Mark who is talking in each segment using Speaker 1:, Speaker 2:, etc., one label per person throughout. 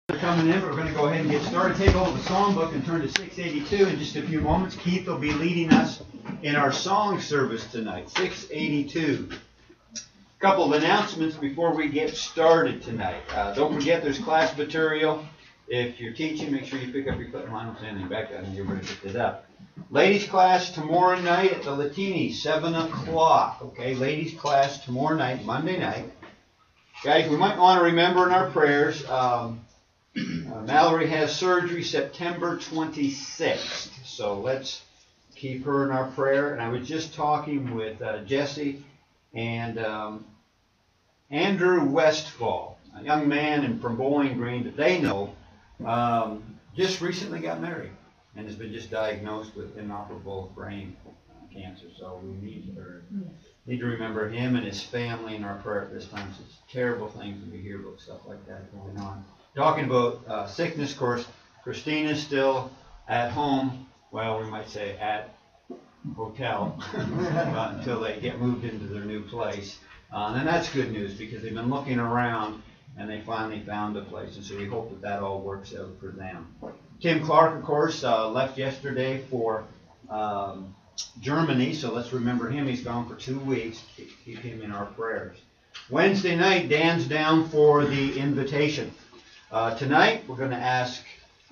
Speaker 1: Coming in, we're going to go ahead and get started. Take hold of the song book and turn to 682 in just a few moments. Keith will be leading us in our song service tonight, 682. A couple of announcements before we get started tonight. Don't forget there's class material. If you're teaching, make sure you pick up your clip. I don't see anything back there, and you're ready to pick it up. Ladies class tomorrow night at the Latini, 7 o'clock. Okay, ladies class tomorrow night, Monday night. Guys, we might want to remember in our prayers, Mallory has surgery September 26th, so let's keep her in our prayer. And I was just talking with Jesse and Andrew Westfall, a young man from Bowling Green that they know, just recently got married and has been just diagnosed with inoperable brain cancer. So we need to remember him and his family in our prayer at this time. So it's terrible things when we hear about stuff like that going on. Talking about sickness, of course, Christina's still at home. Well, we might say at hotel until they get moved into their new place. And that's good news because they've been looking around and they finally found a place. And so we hope that that all works out for them. Tim Clark, of course, left yesterday for Germany. So let's remember him. He's gone for 2 weeks. Keep him in our prayers. Wednesday night, Dan's down for the invitation. Tonight, we're going to ask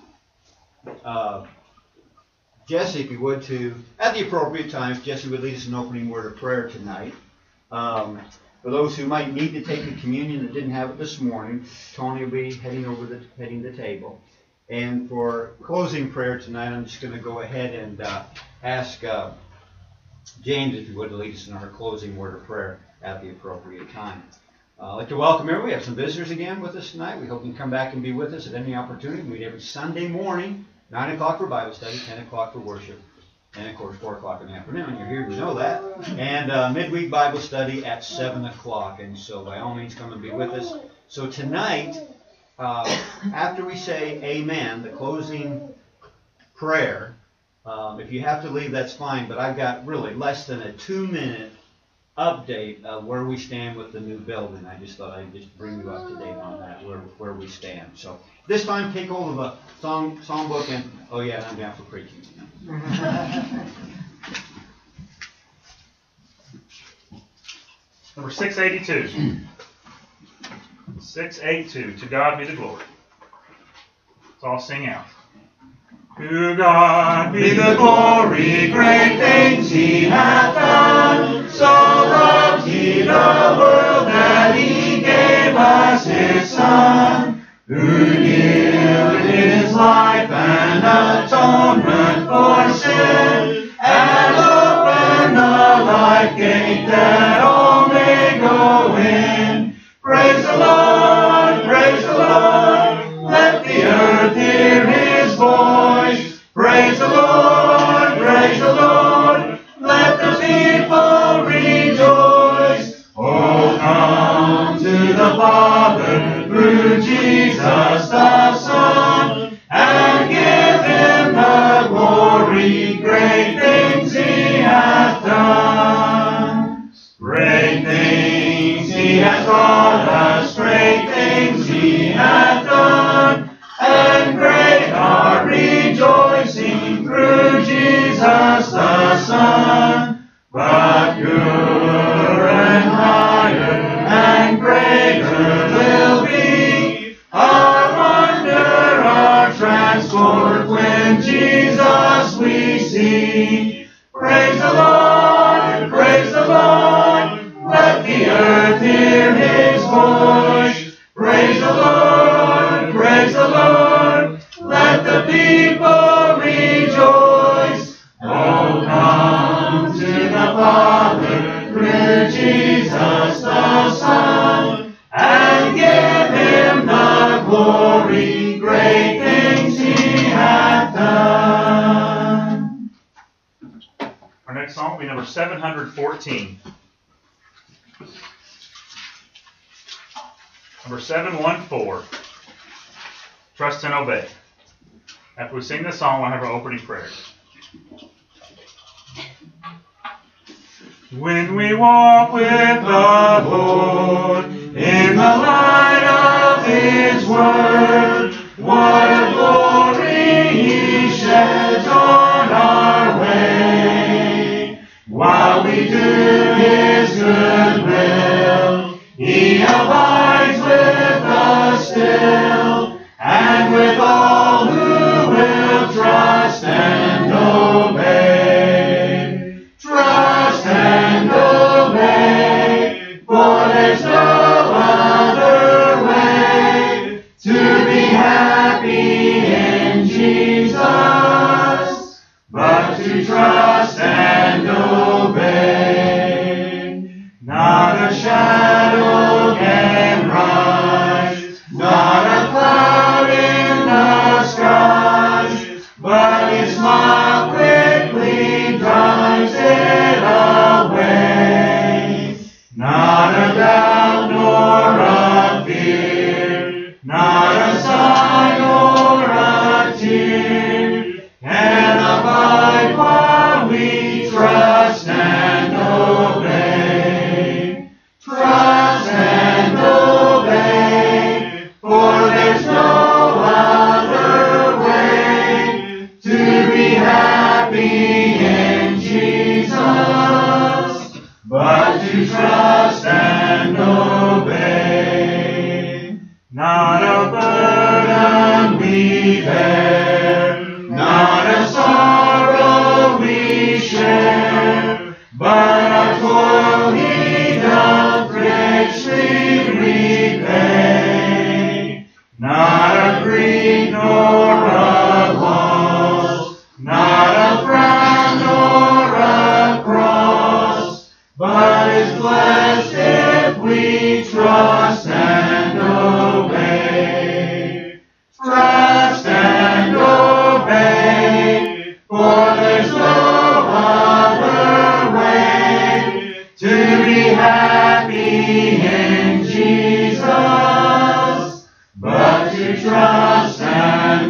Speaker 1: Jesse, if he would, to, at the appropriate times, Jesse would lead us in an opening word of prayer tonight. For those who might need to take the communion that didn't have it this morning, Tony will be heading the table. And for closing prayer tonight, I'm just going to go ahead and ask James, if he would, to lead us in our closing word of prayer at the appropriate time. I'd like to welcome everyone. We have some visitors again with us tonight. We hope you can come back and be with us at any opportunity. We meet every Sunday morning, 9 o'clock for Bible study, 10 o'clock for worship, and of course 4 o'clock in the afternoon. You're here to know that. And midweek Bible study at 7 o'clock. And so by all means, come and be with us. So tonight, after we say amen, the closing prayer, if you have to leave, that's fine. But I've got really less than a 2-minute update of where we stand with the new building. I just thought I'd just bring you up to date on that, where we stand. So this time, take hold of a song book and, oh yeah, I'm down for preaching.
Speaker 2: Number 682. 682. To God be the glory. Let's all sing out. To God be the glory, great things He hath done. So loved He the world that He gave us His Son, who yielded His life and atonement for sin, and opened the life gate that all may go in. Praise the Lord, praise the Lord, let the earth hear His voice. Praise the Lord, praise the Lord, let the people rejoice. Oh, come to the Father through Jesus the Son, and give Him the glory, great things He hath done. Great things He has taught us, great things He hath done, and great our rejoicing through Jesus the Son. But purer and higher and greater will be our wonder, our transport when Jesus we see. Praise the Lord, praise the Lord, let the earth hear His voice. Praise the Lord, praise the Lord, let the people rejoice. Oh, come to the Father through Jesus the Son, and give Him the glory, great things He hath done. Our next song will be number 714. Number 714. Trust and obey. After we sing this song, we'll have our opening prayer. When we walk with the Lord in the light of His Word, happy in Jesus, but to trust and obey. Not a shadow can rise, not a cloud in the skies, but His smile quickly drives it away. Not a doubt nor a fear, not a sigh nor a tear, can abide while we trust and obey. Trust and obey, for there's no other way to be happy in Jesus, but to trust and obey. Not a burden we bear, not a sorrow we share, but our toil He doth richly repay. Not a grief nor a loss, not a frown nor a cross, but is blessed if we trust and obey. Trust and obey, for there's no other way to be happy in Jesus, but to trust and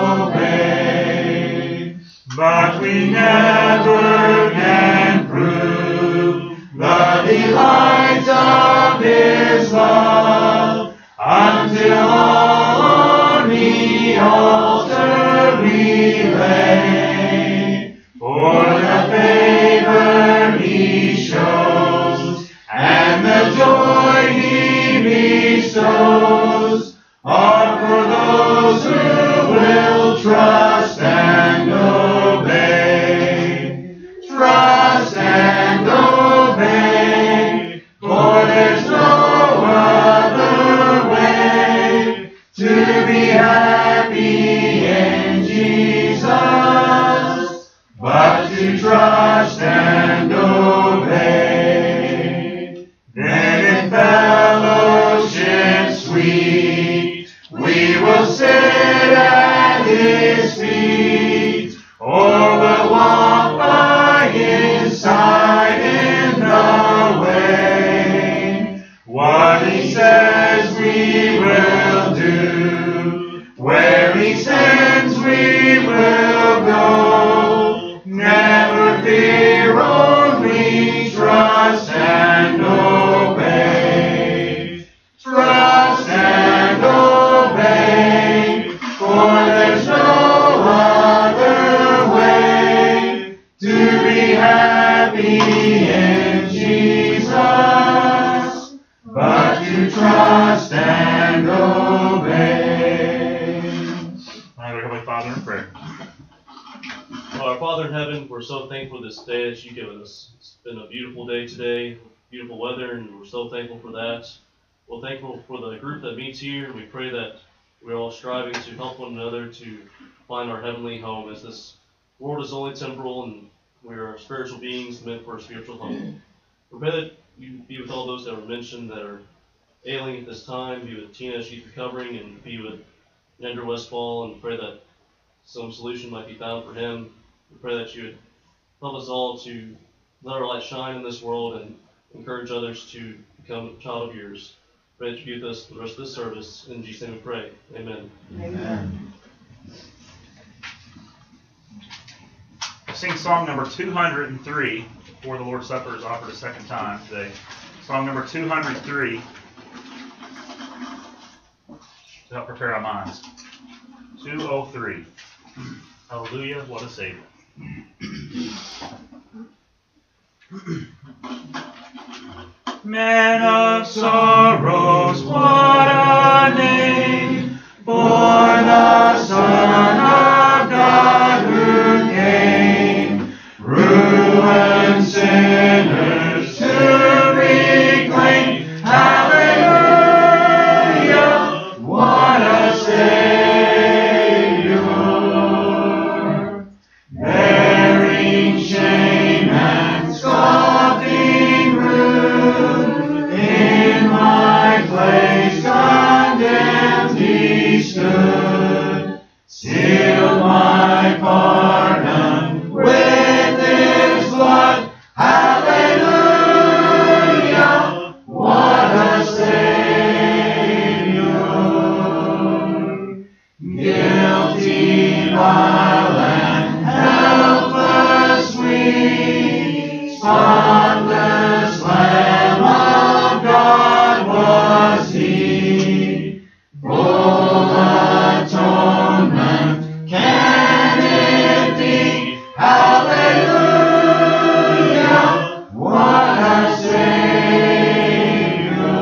Speaker 2: obey. But we never can prove the delights of His love until all on the altar we lay. For the favor He shows and the joy He bestows are for those who will trust and obey. Trust and obey, for there's no other way to be happy in Jesus, but to trust and obey. Then in fellowship sweet, we will sit at His feet, or will walk by His side in the way. What He says we will do, where He sends we will go. Never fear, only trust and obey. Trust and obey, for there's no other way to be happy in Jesus, but to trust and obey. Our Heavenly Father, in prayer.
Speaker 3: Well, our Father in heaven, we're so thankful for this day that you've given us. It's been a beautiful day today, beautiful weather, and we're so thankful for that. We're thankful for the group that meets here. We pray that we're all striving to help one another to find our heavenly home, as this world is only temporal and we are spiritual beings meant for a spiritual home. We pray that you be with all those that were mentioned that are ailing at this time, be with Tina as she's recovering, and be with Andrew Westfall, and pray that some solution might be found for him. We pray that you would help us all to let our light shine in this world and encourage others to become a child of yours. Pray that you be with us for the rest of this service. In Jesus' name we pray. Amen.
Speaker 1: Amen.
Speaker 2: Sing song number 203 before the Lord's Supper is offered a second time today. Song number 203 to help prepare our minds. 203. Hallelujah, what a Savior. Man of sorrows, what a name for the Son of God who came, ruined sinners to reclaim. Hallelujah, what a Savior.
Speaker 4: while and helpless we, spotless Lamb of God was He, full atonement can it be? Hallelujah, what a Savior!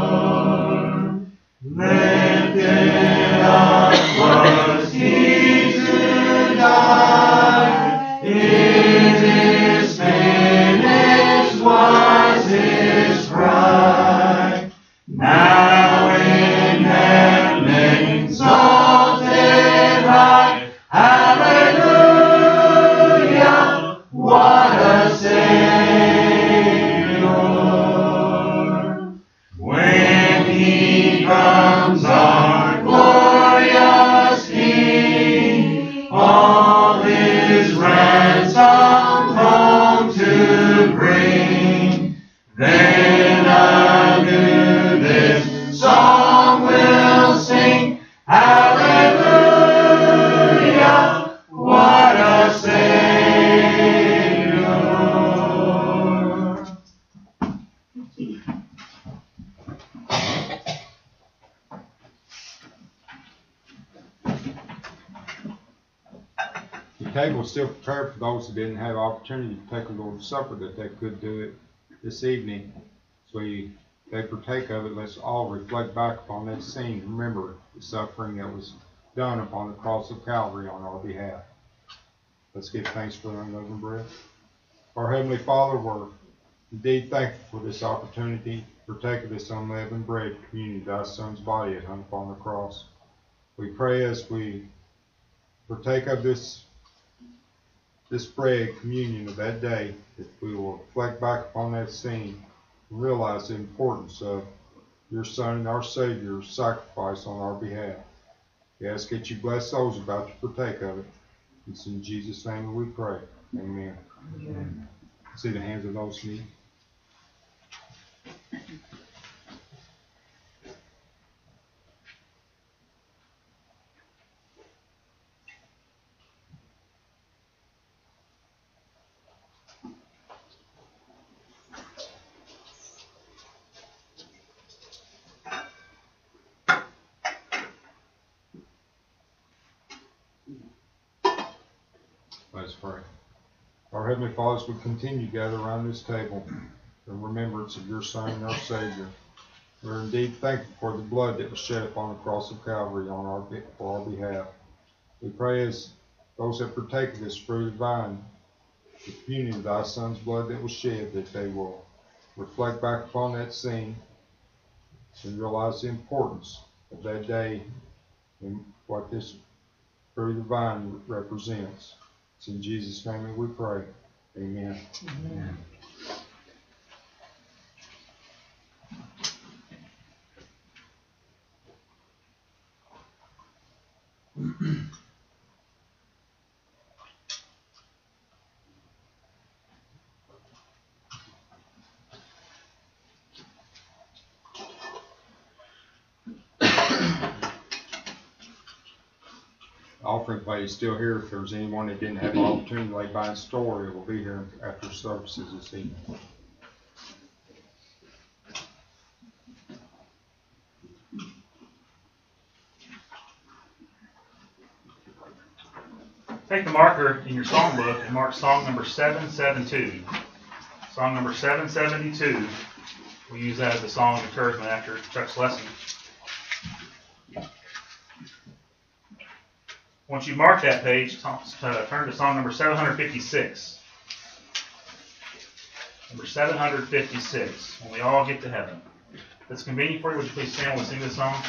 Speaker 4: Lifted up was He to die. It is finished was His cry. Now in heaven exalted high, hallelujah, what a Savior! When He comes, our glorious King, all His ransom home to bring, then anew this song will sing, hallelujah, what a Savior!
Speaker 5: The table is still prepared for those who didn't have opportunity to take a Lord's Supper, that they could do it this evening. So they partake of it. Let's all reflect back upon that scene. Remember the suffering that was done upon the cross of Calvary on our behalf. Let's give thanks for the unleavened bread. Our Heavenly Father, we're indeed thankful for this opportunity to partake of this unleavened bread, communion, Thy Son's body that hung upon the cross. We pray as we partake of this bread, communion of that day, that we will reflect back upon that scene and realize the importance of your Son and our Savior's sacrifice on our behalf. We ask that you bless those about to partake of it. It's in Jesus' name that we pray. Amen. Amen. See the hands of those who need. Let us pray. Our Heavenly Father, as we continue to gather around this table in remembrance of your Son and our Savior, we're indeed thankful for the blood that was shed upon the cross of Calvary for our behalf. We pray as those that partake of this fruit of the vine, the communion of Thy Son's blood that was shed, that they will reflect back upon that scene and realize the importance of that day and what this fruit of the vine represents. It's in Jesus' name that we pray. Amen. Amen. Offering plate is still here. If there's anyone that didn't have the opportunity to lay by in store, it will be here after services this evening.
Speaker 2: Take the marker in your songbook and mark song number 772. Song number 772. We use that as a song of encouragement after Chuck's lesson. Once you mark that page, turn to song number 756. Number 756, when we all get to heaven. If it's convenient for you, would you please stand when we sing this song?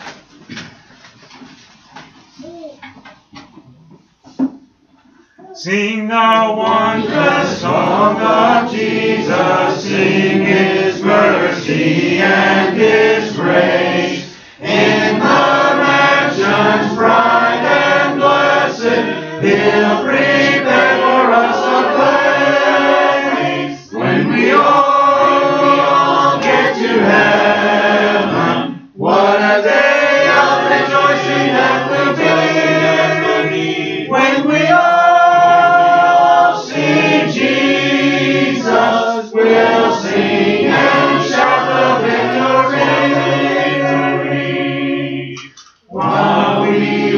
Speaker 2: Sing the wondrous song of Jesus, sing His mercy and His grace. In the mansions bright and blessed, He'll prepare for us a place. When we all get to heaven, what a day of rejoicing that will be.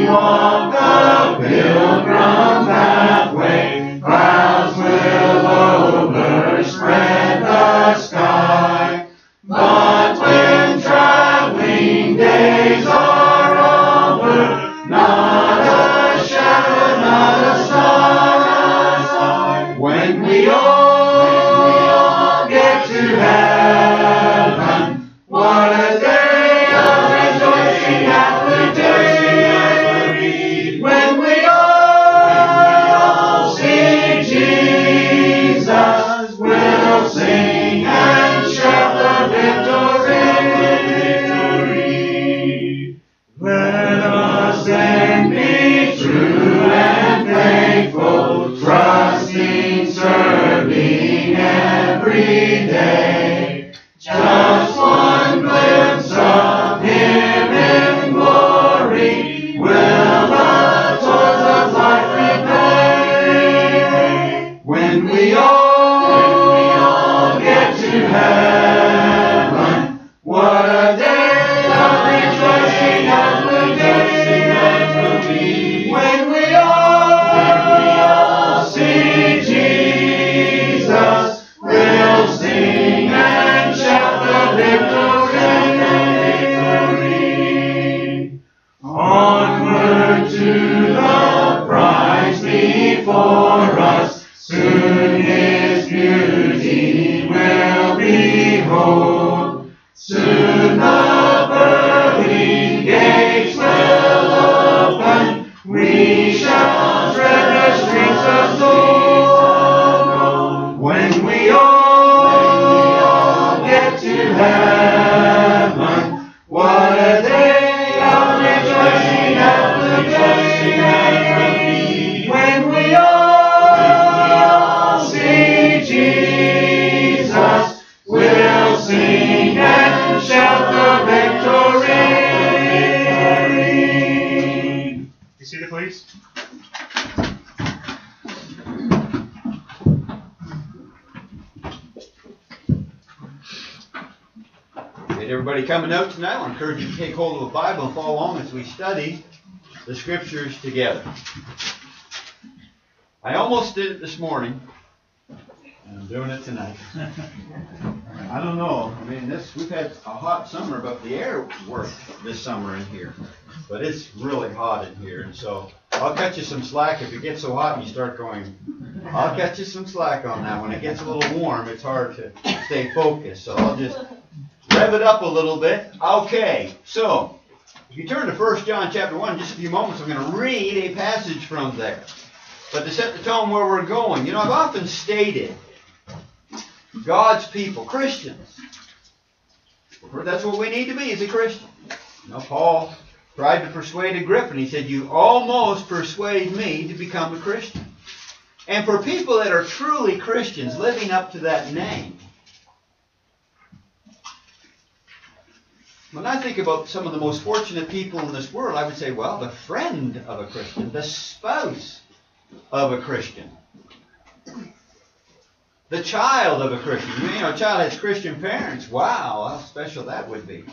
Speaker 4: walk the pilgrim pathway, clouds will overspread the sky. But when traveling days are over, not a shadow, not a star, when we all get to heaven, what a day of rejoicing that will be, when we all see Jesus, we'll sing and shout the victory. Let us then be true and faithful, trusting, serving every day. Just one glimpse of Him in glory will the toils of life repay. When we all get to heaven, what a day of rejoicing that will be. When we all see Jesus, we'll sing and shout the victory. Onward to the prize before us, soon His beauty will behold. Soon the pearly gates will open, we shall tread the streets of gold. When we all get to heaven, what a day of rejoicing that will be, when we all see Jesus, we'll sing and shout the victory.
Speaker 2: Be seated, please.
Speaker 1: Did everybody coming out tonight? I want to encourage you to take hold of the Bible and follow along as we study the Scriptures together. I almost did it this morning, and I'm doing it tonight. I don't know. I mean, we've had a hot summer, but the air worked this summer in here. But it's really hot in here, and so I'll cut you some slack if it gets so hot and you start going. I'll cut you some slack on that. When it gets a little warm, it's hard to stay focused, so I'll just rev it up a little bit. Okay, so if you turn to 1 John chapter 1 in just a few moments, I'm going to read a passage from there. But to set the tone where we're going, I've often stated God's people, Christians, that's what we need to be as a Christian. Paul tried to persuade Agrippa, and he said, you almost persuade me to become a Christian. And for people that are truly Christians, living up to that name, when I think about some of the most fortunate people in this world, I would say, well, the friend of a Christian, the spouse of a Christian, the child of a Christian. A child has Christian parents. Wow, how special that would be.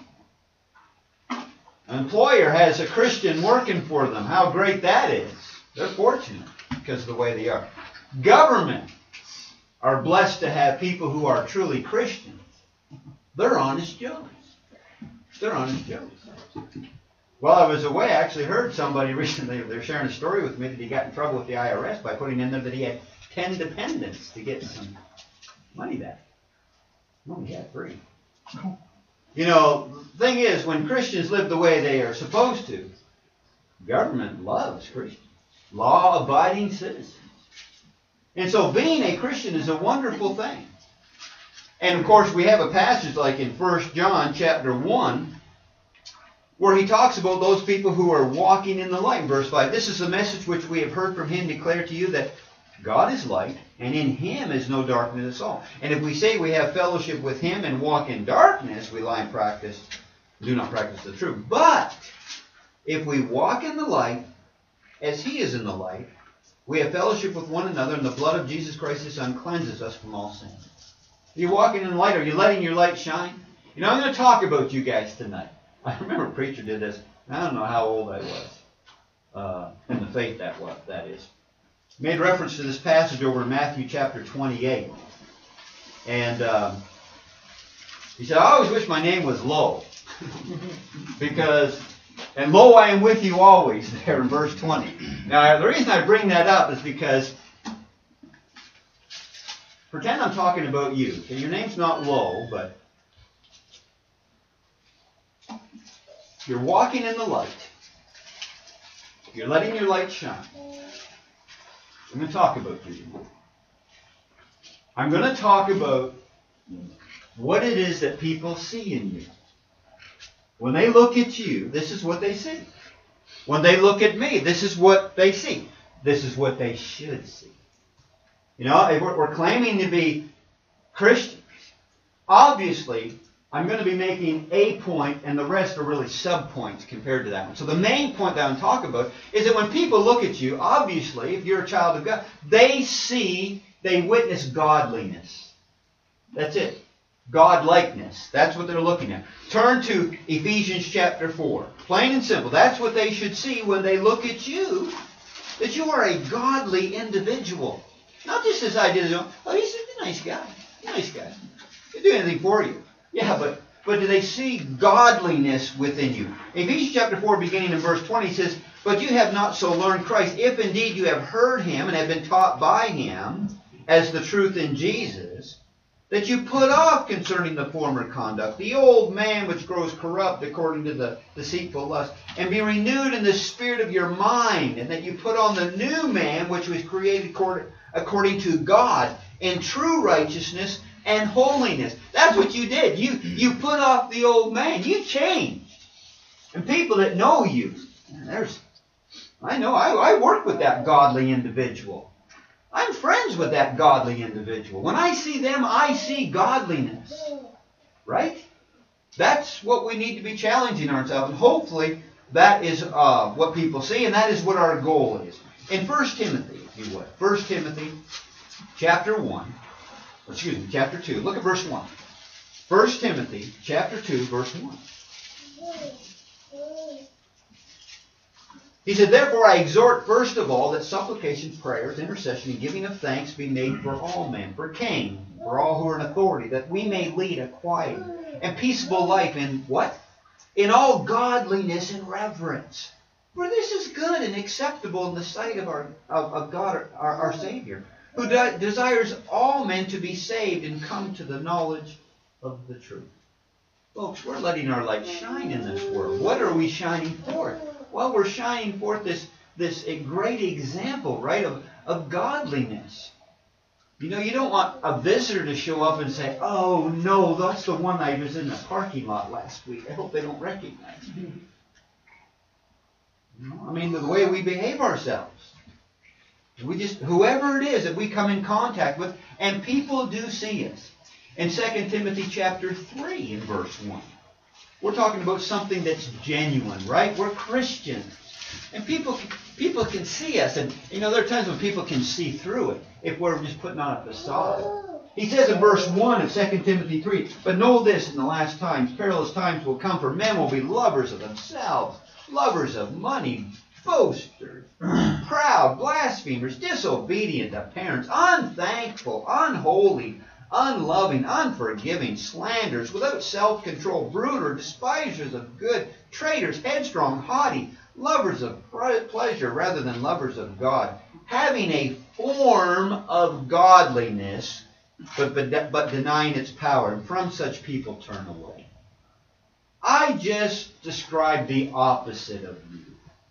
Speaker 1: An employer has a Christian working for them. How great that is. They're fortunate because of the way they are. Governments are blessed to have people who are truly Christians. They're honest Joes. They're honest Joes. While I was away, I actually heard somebody recently, they're sharing a story with me that he got in trouble with the IRS by putting in there that he had 10 dependents to get some money back. No, he had 3. The thing is, when Christians live the way they are supposed to, government loves Christians. Law-abiding citizens. And so being a Christian is a wonderful thing. And of course, we have a passage like in 1 John chapter 1, where he talks about those people who are walking in the light. Verse 5, this is the message which we have heard from Him declare to you, that God is light, and in Him is no darkness at all. And if we say we have fellowship with Him and walk in darkness, we lie and do not practice the truth. But if we walk in the light, as He is in the light, we have fellowship with one another, and the blood of Jesus Christ His Son cleanses us from all sin. Are you walking in the light? Are you letting your light shine? I'm going to talk about you guys tonight. I remember a preacher did this. I don't know how old I was. of faith that is. Made reference to this passage over in Matthew chapter 28. And he said, I always wish my name was Lo. Because, and lo, I am with you always, there in verse 20. Now, the reason I bring that up is because, pretend I'm talking about you. Okay, your name's not Lo, but you're walking in the light. You're letting your light shine. I'm going to talk about you. I'm going to talk about what it is that people see in you. When they look at you, this is what they see. When they look at me, this is what they see. This is what they should see. You know, if we're claiming to be Christians, obviously, I'm going to be making a point, and the rest are really sub-points compared to that one. So the main point that I'm talking about is that when people look at you, obviously, if you're a child of God, they witness godliness. That's it. God-likeness. That's what they're looking at. Turn to Ephesians chapter 4. Plain and simple. That's what they should see when they look at you, that you are a godly individual. Not just this idea of, oh, he's a nice guy. Nice guy. He'll do anything for you. Yeah, but do they see godliness within you? Ephesians chapter 4, beginning in verse 20, says, but you have not so learned Christ, if indeed you have heard him and have been taught by him, as the truth in Jesus, that you put off concerning the former conduct, the old man which grows corrupt according to the deceitful lust, and be renewed in the spirit of your mind, and that you put on the new man which was created according to God in true righteousness and holiness. That's what you did. You put off the old man. You changed. And people that know you, I work with that godly individual. I'm friends with that godly individual. When I see them, I see godliness. Right? That's what we need to be challenging ourselves. And hopefully that is what people see, and that is what our goal is. In 1 Timothy, if you would. 1 Timothy chapter 2. Look at verse 1. 1 Timothy chapter 2, verse 1. He said, therefore I exhort first of all that supplications, prayers, intercession, and giving of thanks be made for all men, for kings, for all who are in authority, that we may lead a quiet and peaceable life in what? In all godliness and reverence. For this is good and acceptable in the sight of God, our Savior, who desires all men to be saved and come to the knowledge of the truth. Folks, we're letting our light shine in this world. What are we shining forth? Well, we're shining forth this a great example, right, of godliness. You know, you don't want a visitor to show up and say, oh, no, that's the one I was in the parking lot last week. I hope they don't recognize me. You know, I mean, the way we behave ourselves. Whoever it is that we come in contact with, and people do see us. In 2 Timothy chapter 3 in verse 1. We're talking about something that's genuine, right? We're Christians. And people can see us. And, you know, there are times when people can see through it if we're just putting on a facade. He says in verse 1 of 2 Timothy 3, but know this, in the last times, perilous times will come, for men will be lovers of themselves, lovers of money, boasters, proud, blasphemers, disobedient to parents, unthankful, unholy, unloving, unforgiving, slanderers, without self-control, brutal, despisers of good, traitors, headstrong, haughty, lovers of pleasure rather than lovers of God, having a form of godliness, but denying its power. And from such people turn away. I just described the opposite of you.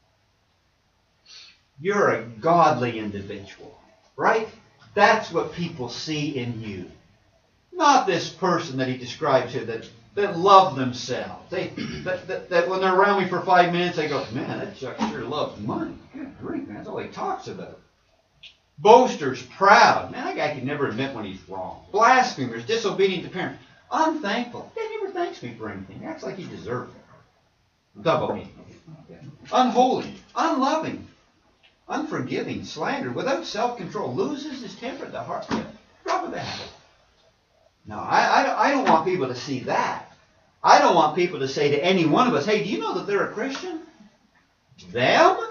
Speaker 1: You're a godly individual, right? That's what people see in you. Not this person that he describes here that love themselves. That when they're around me for 5 minutes, they go, man, that Chuck sure loves money. Good grief, man, that's all he talks about. Boasters, proud. Man, that guy can never admit when he's wrong. Blasphemers, disobedient to parents. Unthankful. He never thanks me for anything. He acts like he deserves it. I'm talking about me. Unholy, unloving, unforgiving, slander, without self-control, loses his temper, the heart. Drop of the habit. No, I don't want people to see that. I don't want people to say to any one of us, hey, do you know that they're a Christian? Them?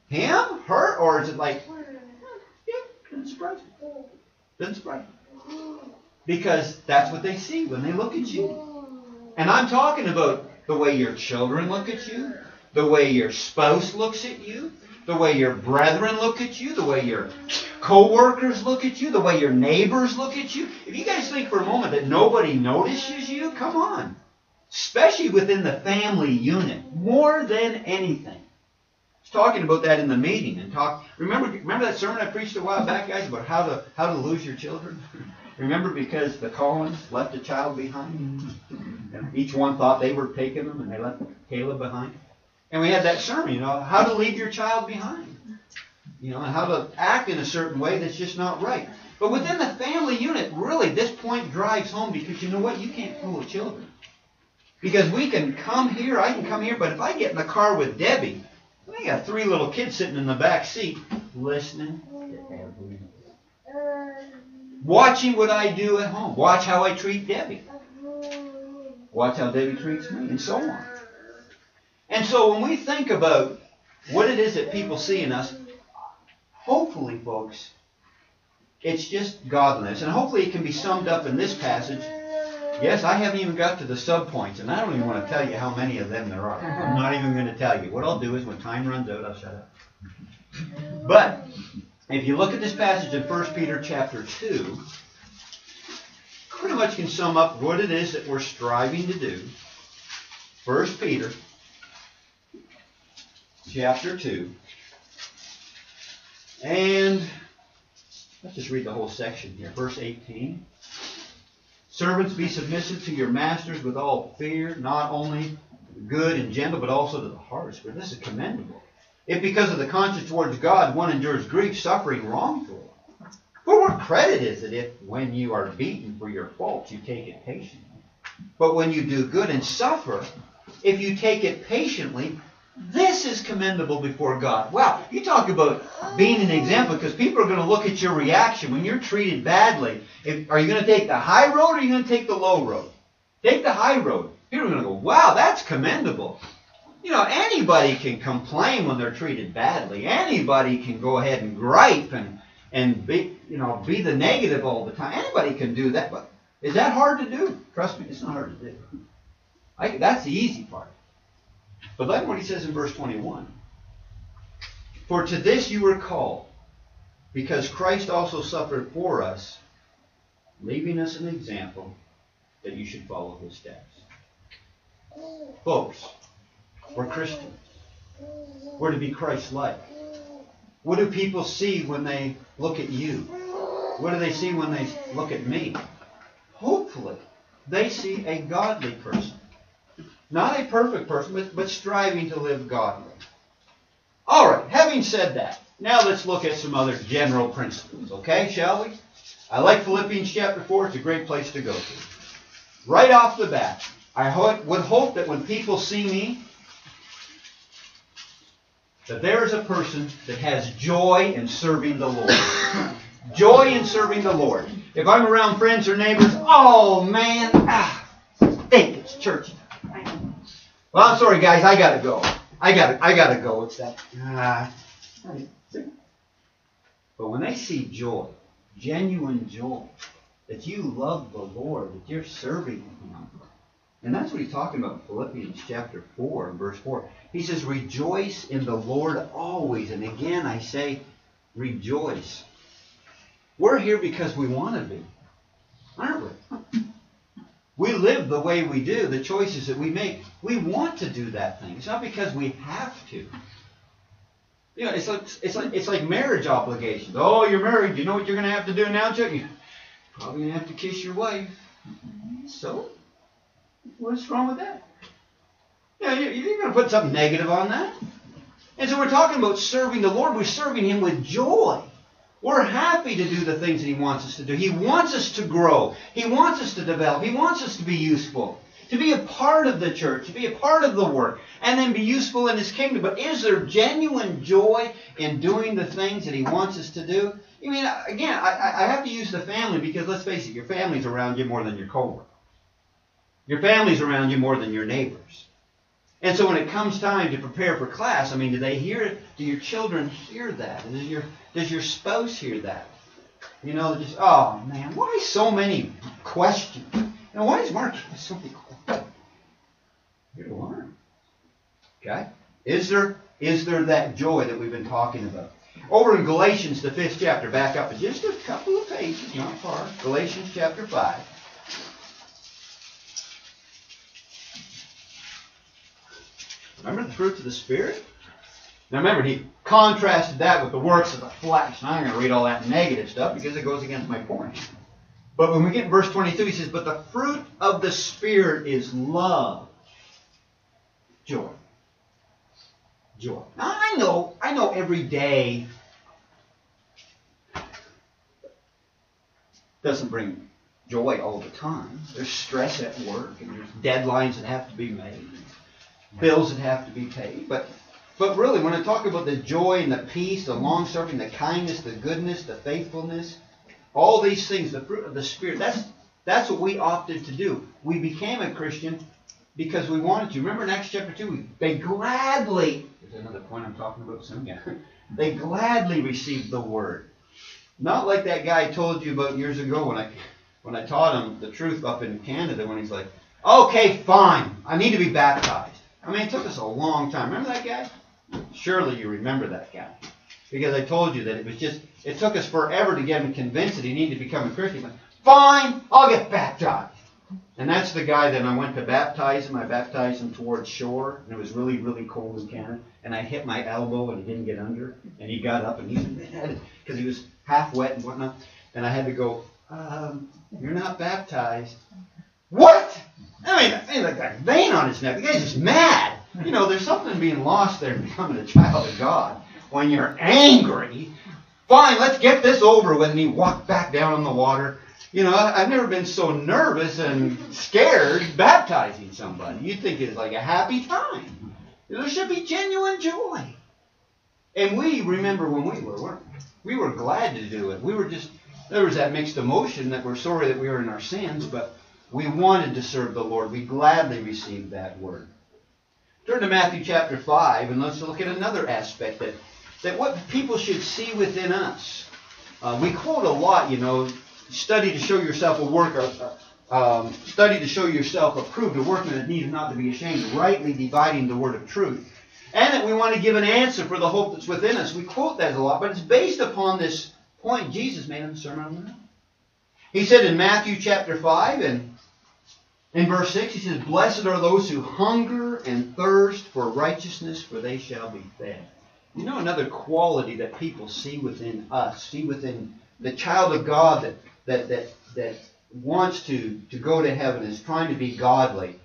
Speaker 1: Him? Her? Or is it like, yeah, doesn't surprise me. Doesn't surprise me. Because that's what they see when they look at you. And I'm talking about the way your children look at you, the way your spouse looks at you, the way your brethren look at you, the way your co-workers look at you, the way your neighbors look at you. If you guys think for a moment that nobody notices you, come on. Especially within the family unit, more than anything. I was talking about that in the meeting and remember that sermon I preached a while back, guys, about how to lose your children? Remember, because the Collins left a child behind, and each one thought they were taking them, and they left Caleb behind. And we had that sermon, how to leave your child behind, and how to act in a certain way that's just not right. But within the family unit, really, this point drives home because you know what? You can't fool children. Because we can come here, I can come here, but if I get in the car with Debbie, I got 3 little kids sitting in the back seat listening to everything. Watching what I do at home. Watch how I treat Debbie. Watch how Debbie treats me, and so on. And so when we think about what it is that people see in us, hopefully, folks, it's just godliness. And hopefully it can be summed up in this passage. Yes, I haven't even got to the subpoints, and I don't even want to tell you how many of them there are. I'm not even going to tell you. What I'll do is when time runs out, I'll shut up. But if you look at this passage in 1 Peter chapter 2, pretty much can sum up what it is that we're striving to do. 1 Peter chapter 2. And let's just read the whole section here. Verse 18. Servants, be submissive to your masters with all fear, not only good and gentle, but also to the hardest. For this is commendable. If because of the conscience towards God one endures grief, suffering wrongfully. For what credit is it if, when you are beaten for your faults, you take it patiently? But when you do good and suffer, if you take it patiently, this is commendable before God. Wow, you talk about being an example, because people are going to look at your reaction when you're treated badly. Are you going to take the high road or are you going to take the low road? Take the high road. People are going to go, wow, that's commendable. Anybody can complain when they're treated badly. Anybody can go ahead and gripe and be the negative all the time. Anybody can do that. But is that hard to do? Trust me, it's not hard to do. That's the easy part. But look what he says in verse 21. For to this you were called, because Christ also suffered for us, leaving us an example that you should follow his steps. Folks, we're Christians. We're to be Christ-like. What do people see when they look at you? What do they see when they look at me? Hopefully, they see a godly person. Not a perfect person, but striving to live godly. All right, having said that, now let's look at some other general principles, okay, shall we? I like Philippians chapter 4. It's a great place to go to. Right off the bat, I would hope that when people see me, that there is a person that has joy in serving the Lord. Joy in serving the Lord. If I'm around friends or neighbors, oh man, think it's church. Well, I'm sorry, guys. I gotta go. I gotta go. It's that. But when they see joy, genuine joy, that you love the Lord, that you're serving Him, and that's what he's talking about in Philippians chapter 4 and verse 4. He says, "Rejoice in the Lord always." And again, I say, rejoice. We're here because we want to be, aren't we? We live the way we do, the choices that we make. We want to do that thing. It's not because we have to. It's like marriage obligations. Oh, you're married. You know what you're going to have to do now, Chuck? You're probably going to have to kiss your wife. So, what's wrong with that? You're going to put something negative on that. And so we're talking about serving the Lord. We're serving Him with joy. We're happy to do the things that He wants us to do. He wants us to grow. He wants us to develop. He wants us to be useful, to be a part of the church, to be a part of the work, and then be useful in His kingdom. But is there genuine joy in doing the things that He wants us to do? I mean, again, I have to use the family because, let's face it, your family's around you more than your coworker. Your family's around you more than your neighbors. And so when it comes time to prepare for class, I mean, do they hear it? Do your children hear that? Does your spouse hear that? You know, just, oh man, why so many questions? You know, why is Mark so many questions? Here to learn. Okay? Is there that joy that we've been talking about? Over in Galatians, the 5th chapter, back up just a couple of pages, not far. Galatians chapter 5. Remember the fruits of the Spirit? Now remember, he contrasted that with the works of the flesh. Now I'm going to read all that negative stuff because it goes against my point. But when we get in verse 22, he says, but the fruit of the Spirit is love, joy. Joy. Now I know every day doesn't bring joy all the time. There's stress at work, and there's deadlines that have to be made, bills that have to be paid. But really, when I talk about the joy and the peace, the long-suffering, the kindness, the goodness, the faithfulness, all these things, the fruit of the Spirit, that's what we opted to do. We became a Christian because we wanted to. Remember in Acts chapter 2, they gladly, there's another point I'm talking about soon, yeah. They gladly received the Word. Not like that guy I told you about years ago when I taught him the truth up in Canada, when he's like, okay, fine, I need to be baptized. I mean, it took us a long time. Remember that guy? Surely you remember that guy. Because I told you that it took us forever to get him convinced that he needed to become a Christian. But, fine, I'll get baptized. And that's the guy that I went to baptize him. I baptized him towards shore, and it was really, really cold in Canada. And I hit my elbow, and he didn't get under. And he got up, and he was mad because he was half wet and whatnot. And I had to go, you're not baptized. What? I mean, like that vein on his neck. The guy's just mad. You know, there's something being lost there in becoming a child of God. When you're angry, fine, let's get this over with. And he walked back down in the water. You know, I've never been so nervous and scared baptizing somebody. You'd think it's like a happy time. There should be genuine joy. And we remember when we were glad to do it. There was that mixed emotion that we're sorry that we were in our sins, but we wanted to serve the Lord. We gladly received that word. Turn to Matthew chapter 5, and let's look at another aspect that what people should see within us. We quote a lot, you know, study to show yourself a worker, study to show yourself approved, a workman that needs not to be ashamed, rightly dividing the word of truth. And that we want to give an answer for the hope that's within us. We quote that a lot, but it's based upon this point Jesus made in the Sermon on the Mount. He said in Matthew chapter 5 and in verse 6, he says, blessed are those who hunger and thirst for righteousness, for they shall be fed. You know another quality that people see within us, see within the child of God that wants to go to heaven, is trying to be godly.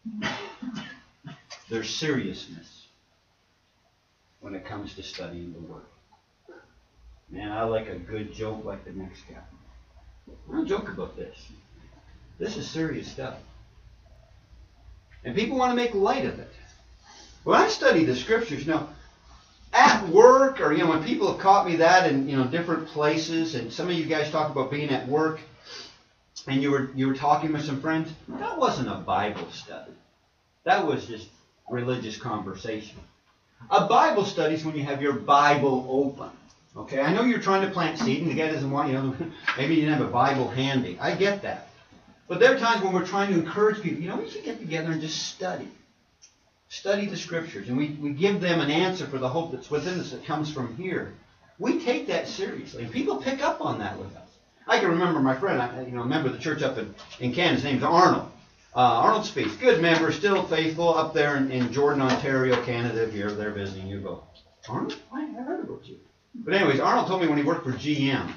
Speaker 1: Their seriousness when it comes to studying the Word. Man, I like a good joke like the next guy. I don't joke about this. This is serious stuff. And people want to make light of it. When I study the Scriptures, now, at work, or, you know, when people have caught me that in, you know, different places, and some of you guys talk about being at work, and you were talking with some friends, that wasn't a Bible study. That was just religious conversation. A Bible study is when you have your Bible open. Okay, I know you're trying to plant seed, and the guy doesn't want, you know, maybe you didn't have a Bible handy. I get that. But there are times when we're trying to encourage people, you know, we should get together and just study. Study the Scriptures. And we give them an answer for the hope that's within us that comes from here. We take that seriously. And people pick up on that with us. I can remember my friend, a member of the church up in Canada. His name's Arnold. Arnold Speaks. Good member, still faithful up there in Jordan, Ontario, Canada. If you're there visiting, you go, Arnold? I heard about you. But anyways, Arnold told me when he worked for GM,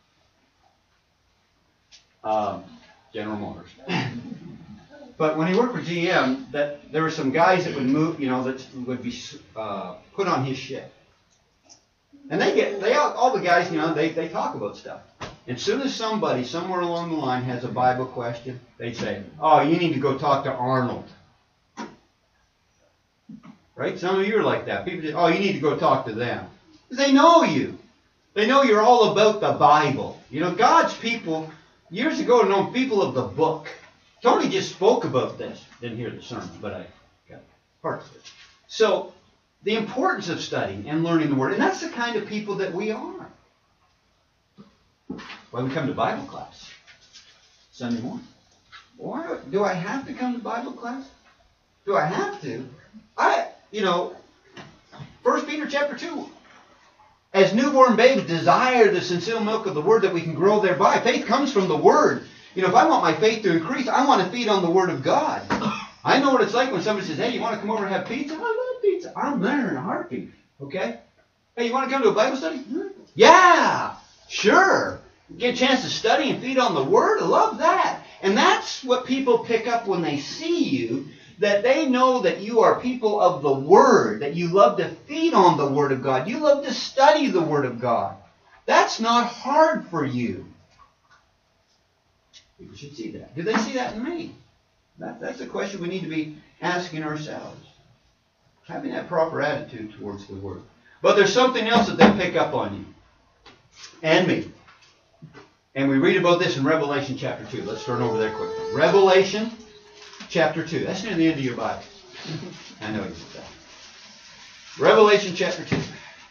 Speaker 1: General Motors. But when he worked for GM, that there were some guys that would move, you know, that would be put on his ship. And all the guys, you know, they talk about stuff. And as soon as somebody somewhere along the line has a Bible question, they say, oh, you need to go talk to Arnold. Right? Some of you are like that. People say, oh, you need to go talk to them. Because they know you. They know you're all about the Bible. You know, God's people, years ago, people of the book. Tony just spoke about this. Didn't hear the sermon, but I got Parts of it. So, the importance of studying and learning the Word, and that's the kind of people that we are. Why we come to Bible class Sunday morning. Why do I have to come to Bible class? Do I have to? 1 Peter chapter 2. As newborn babes desire the sincere milk of the Word that we can grow thereby. Faith comes from the Word. If I want my faith to increase, I want to feed on the Word of God. I know what it's like when somebody says, hey, you want to come over and have pizza? I love pizza. I'm there in a heartbeat. Okay? Hey, you want to come to a Bible study? Yeah, sure. Get a chance to study and feed on the Word. I love that. And that's what people pick up when they see you, that they know that you are people of the Word, that you love to feed on the Word of God. You love to study the Word of God. That's not hard for you. People should see that. Do they see that in me? That's a question we need to be asking ourselves. Having that proper attitude towards the Word. But there's something else that they pick up on you. And me. And we read about this in Revelation chapter 2. Let's turn over there quickly. Revelation chapter 2. That's near the end of your Bible. I know you did that. Revelation chapter 2.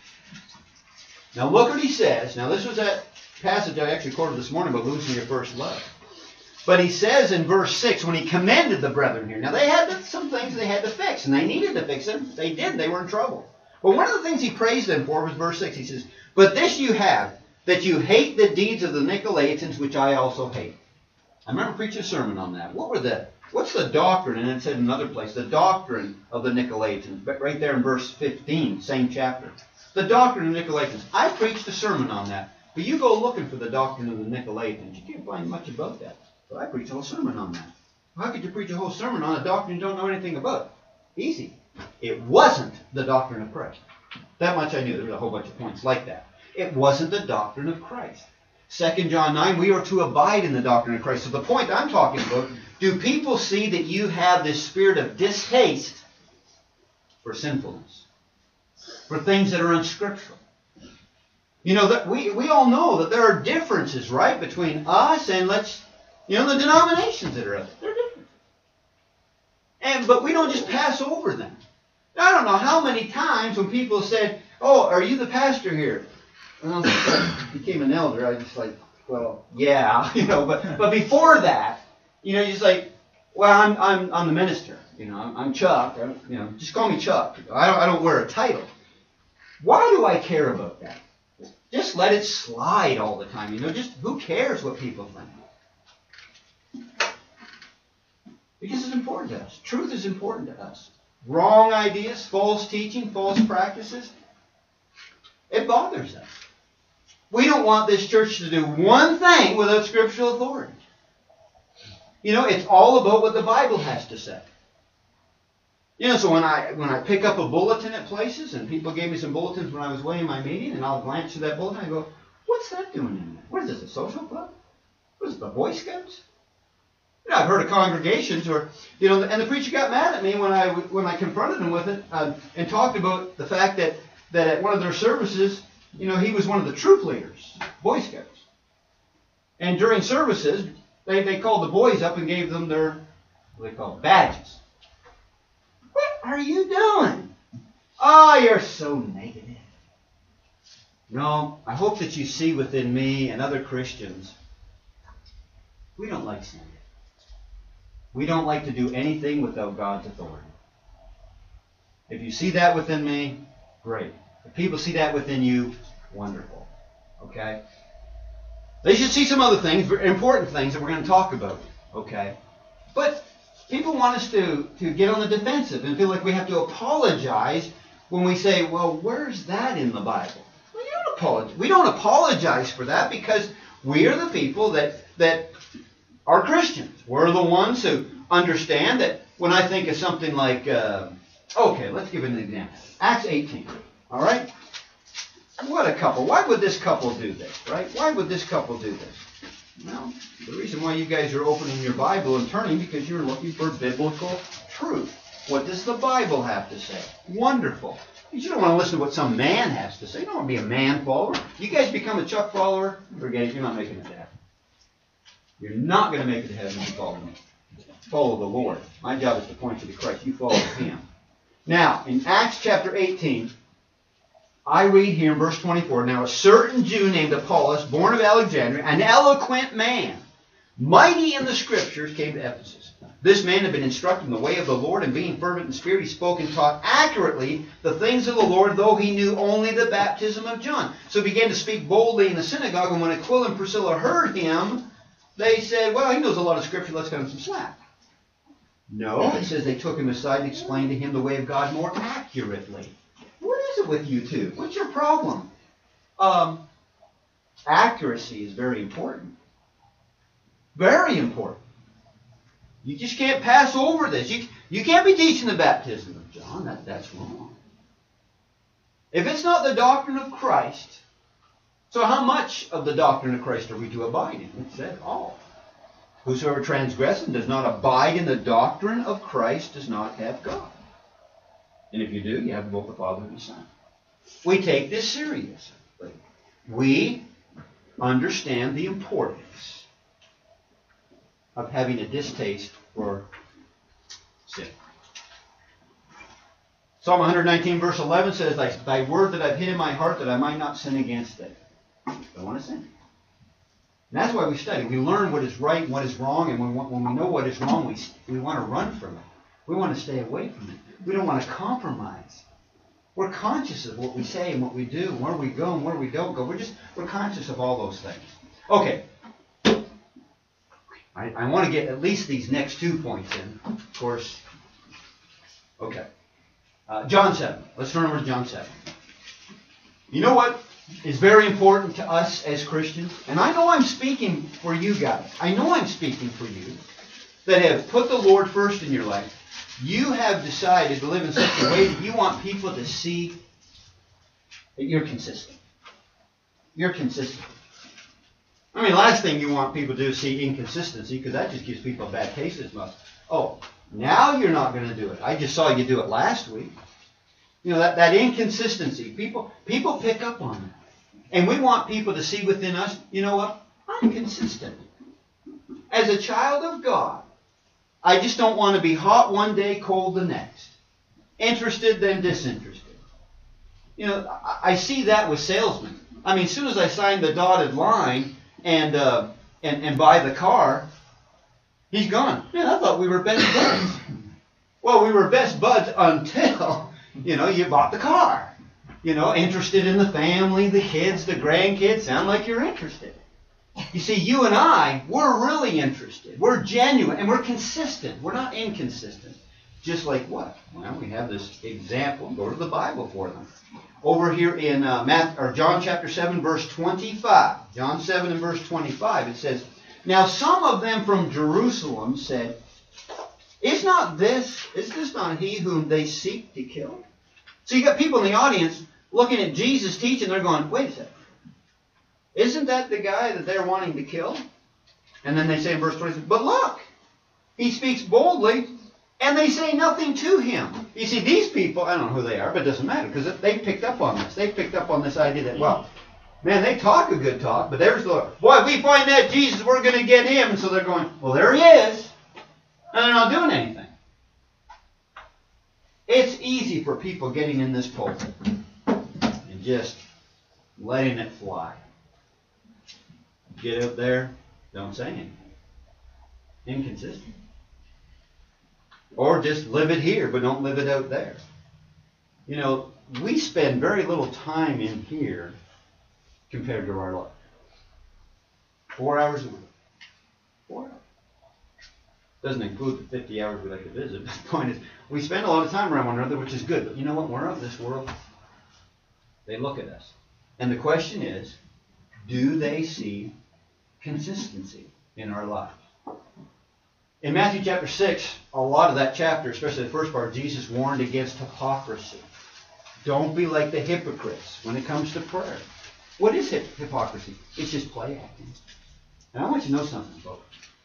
Speaker 1: Now look what he says. Now this was that passage I actually quoted this morning about losing your first love. But he says in verse 6, when he commended the brethren here. Now they had some things they had to fix, and they needed to fix them. They did. They were in trouble. But one of the things he praised them for was verse 6. He says, but this you have, that you hate the deeds of the Nicolaitans, which I also hate. I remember preaching a sermon on that. What's the doctrine? And it said in another place, the doctrine of the Nicolaitans. But right there in verse 15, same chapter. The doctrine of the Nicolaitans. I preached a sermon on that. But you go looking for the doctrine of the Nicolaitans. You can't find much about that. But I preached a whole sermon on that. How could you preach a whole sermon on a doctrine you don't know anything about? Easy. It wasn't the doctrine of Christ. That much I knew. There was a whole bunch of points like that. It wasn't the doctrine of Christ. 2 John 9, we are to abide in the doctrine of Christ. So the point I'm talking about, do people see that you have this spirit of distaste for sinfulness? For things that are unscriptural? That we all know that there are differences, right, between us and the denominations that are out there. They're different. But we don't just pass over them. I don't know how many times when people said, oh, are you the pastor here? And I was like, I became an elder. I just like, well, yeah, but before that, you're just like, well, I'm the minister. I'm Chuck. Just call me Chuck. I don't wear a title. Why do I care about that? Just let it slide all the time. Just who cares what people think? Because it's important to us. Truth is important to us. Wrong ideas, false teaching, false practices, it bothers us. We don't want this church to do one thing without scriptural authority. It's all about what the Bible has to say. So when I pick up a bulletin at places, and people gave me some bulletins when I was away in my meeting, and I'll glance through that bulletin and I go, what's that doing in there? What is this, a social club? What is it, the Boy Scouts? I've heard of congregations where, and the preacher got mad at me when I confronted him with it and talked about the fact that at one of their services, he was one of the troop leaders, Boy Scouts. And during services, they called the boys up and gave them their, what they call badges. What are you doing? Oh, you're so negative. No, I hope that you see within me and other Christians, we don't like sin. We don't like to do anything without God's authority. If you see that within me, great. If people see that within you, wonderful. Okay? They should see some other things, important things that we're going to talk about. Okay? But people want us to get on the defensive and feel like we have to apologize when we say, well, where's that in the Bible? Well, you don't apologize. We don't apologize for that because we are the people that are Christians. We're the ones who understand that when I think of something like, okay, let's give an example. Acts 18. All right? What a couple. Why would this couple do this, right? Why would this couple do this? Well, the reason why you guys are opening your Bible and turning because you're looking for biblical truth. What does the Bible have to say? Wonderful. You don't want to listen to what some man has to say. You don't want to be a man follower. You guys become a Chuck follower, forget it. You're not making it to heaven. You're not going to make it to heaven if you follow me. Follow the Lord. My job is to point you to Christ. You follow Him. Now, in Acts chapter 18, I read here in verse 24, now a certain Jew named Apollos, born of Alexandria, an eloquent man, mighty in the Scriptures, came to Ephesus. This man had been instructed in the way of the Lord, and being fervent in spirit, he spoke and taught accurately the things of the Lord, though he knew only the baptism of John. So he began to speak boldly in the synagogue, and when Aquila and Priscilla heard him, they said, well, he knows a lot of Scripture, let's cut him some slack. No, it says they took him aside and explained to him the way of God more accurately. What is it with you two? What's your problem? Accuracy is very important. Very important. You just can't pass over this. You can't be teaching the baptism of John. That's wrong. If it's not the doctrine of Christ, so how much of the doctrine of Christ are we to abide in? It said all. Whosoever transgresses and does not abide in the doctrine of Christ does not have God. And if you do, you have both the Father and the Son. We take this seriously. We understand the importance of having a distaste for sin. Psalm 119 verse 11 says, Thy word that I've hid in my heart that I might not sin against thee. I don't want to sin. And that's why we study. We learn what is right and what is wrong, and when we know what is wrong, we want to run from it. We want to stay away from it. We don't want to compromise. We're conscious of what we say and what we do, and where we go and where we don't go. We're conscious of all those things. Okay. I want to get at least these next 2 points in. Of course. Okay. John 7. Let's turn over to John 7. You know what is very important to us as Christians? And I know I'm speaking for you guys. I know I'm speaking for you that have put the Lord first in your life. You have decided to live in such a way that you want people to see that you're consistent. You're consistent. I mean, last thing you want people to do is see inconsistency, because that just gives people a bad taste as much. Oh, now you're not going to do it. I just saw you do it last week. You know, that inconsistency. People pick up on that. And we want people to see within us, you know what? I'm consistent. As a child of God, I just don't want to be hot one day, cold the next. Interested, then disinterested. You know, I see that with salesmen. I mean, as soon as I sign the dotted line and buy the car, he's gone. Man, I thought we were best buds. Well, we were best buds until, you know, you bought the car. You know, interested in the family, the kids, the grandkids. Sound like you're interested. You see, you and I, we're really interested. We're genuine, and we're consistent. We're not inconsistent. Just like what? Well, we have this example. Go to the Bible for them. Over here in John chapter 7, verse 25. John 7 and verse 25, it says, Now some of them from Jerusalem said, Is this not he whom they seek to kill? So you got people in the audience looking at Jesus teaching, they're going, wait a second. Isn't that the guy that they're wanting to kill? And then they say in verse 26, but look, he speaks boldly, and they say nothing to him. You see, these people, I don't know who they are, but it doesn't matter, because they picked up on this. They picked up on this idea that, well, man, they talk a good talk, but there's the, boy, we find that Jesus, we're going to get him. And so they're going, well, there he is. And they're not doing anything. It's easy for people getting in this pulpit and just letting it fly. Get up there, don't say anything. Inconsistent. Or just live it here, but don't live it out there. You know, we spend very little time in here compared to our life. 4 hours a week. 4 hours. Doesn't include the 50 hours we like to visit. But the point is, we spend a lot of time around one another, which is good. But you know what? We're of this world. They look at us. And the question is, do they see consistency in our lives? In Matthew chapter 6, a lot of that chapter, especially the first part, Jesus warned against hypocrisy. Don't be like the hypocrites when it comes to prayer. What is hypocrisy? It's just play acting. And I want you to know something, folks.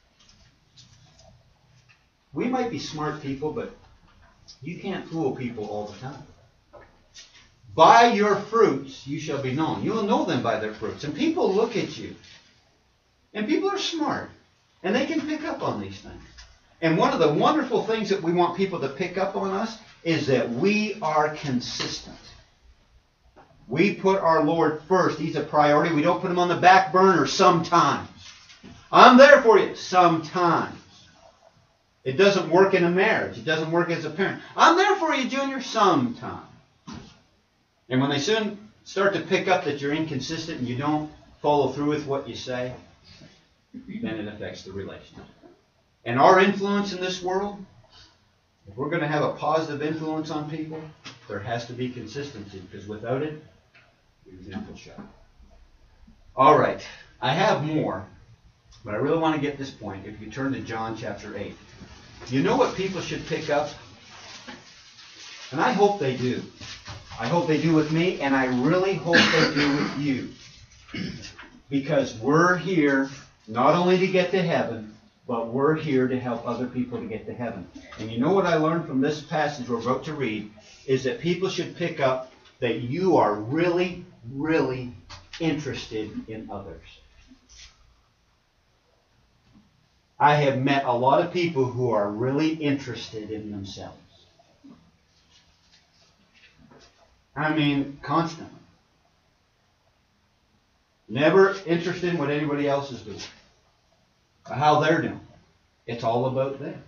Speaker 1: We might be smart people, but you can't fool people all the time. By your fruits you shall be known. You will know them by their fruits. And people look at you. And people are smart. And they can pick up on these things. And one of the wonderful things that we want people to pick up on us is that we are consistent. We put our Lord first. He's a priority. We don't put him on the back burner sometimes. I'm there for you sometimes. It doesn't work in a marriage. It doesn't work as a parent. I'm there for you, Junior, sometimes. And when they soon start to pick up that you're inconsistent and you don't follow through with what you say, then it affects the relationship. And our influence in this world, if we're going to have a positive influence on people, there has to be consistency, because without it, the example shot. All right, I have more, but I really want to get this point. If you turn to John chapter 8. You know what people should pick up? And I hope they do. I hope they do with me, and I really hope they do with you. Because we're here not only to get to heaven, but we're here to help other people to get to heaven. And you know what I learned from this passage we're about to read is that people should pick up that you are really, really interested in others. I have met a lot of people who are really interested in themselves. I mean, constantly. Never interested in what anybody else is doing, or how they're doing. It's all about them.